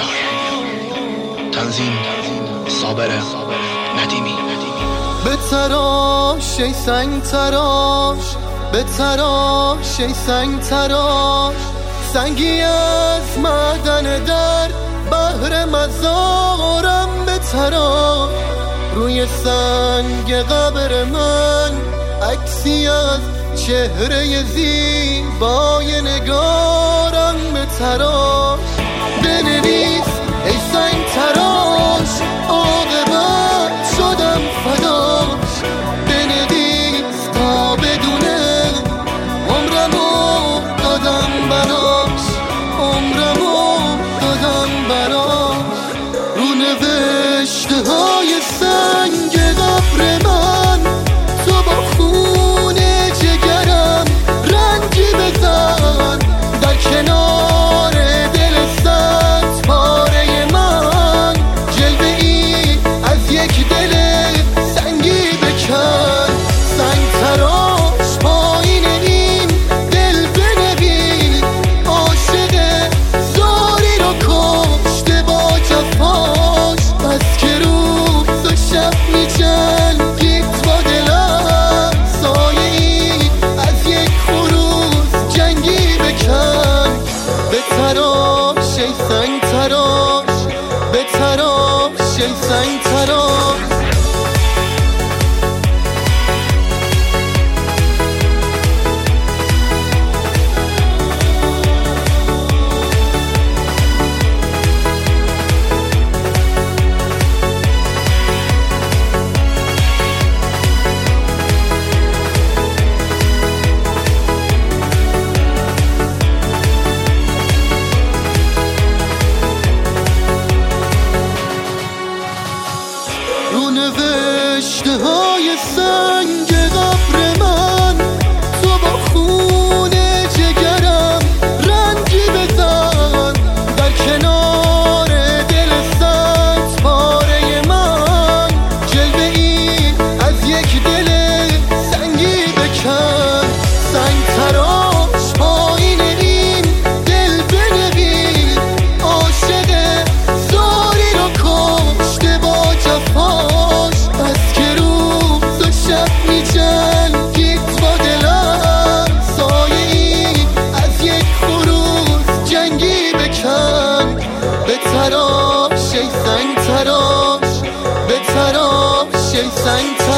تنظیم صابر ندیمی. به تراش ای سنگ تراش، به تراش ای سنگ تراش، سنگی از معدن در بحر مزارم به تراش. روی سنگ قبر من عکسی از چهره زیبای نگارم به تراش. بنویس ای سنگ تراش، عاقبت شدم فداش. بنویس تا بدونه عمرمو دادم براش، عمرمو دادم براش. رو نوشته های سنگ قبر من تو با خون جگرم رنگی بزن. در کنار دل سنگ پاره من جلوه ای از یک دل سنگی بکن. سنگ تراش پایین این دل بنویس، عاشق زاری رو کشته با جفاش. بس که روز و شب می‌جنگید با دلم، سایه ای از یک خروس جنگی بکن. به تراش ای سنگ تراش، به تراش ای سنگ تراش. رو نوشته های سنگ قبر من تو با خون جگرم رنگی بزن. در کنار دل سنگ پاره من جلوه ای از یک دل سنگی بکن. سنگ تراش پایین این دل بنویس، عاشق زاری رو کشته با جفاش. بس که روز و شب می‌جنگید با دلم، سایه ای از یک خروس جنگی بکن. به تراش ای سنگ تراش، به تراش ای سنگ تراش.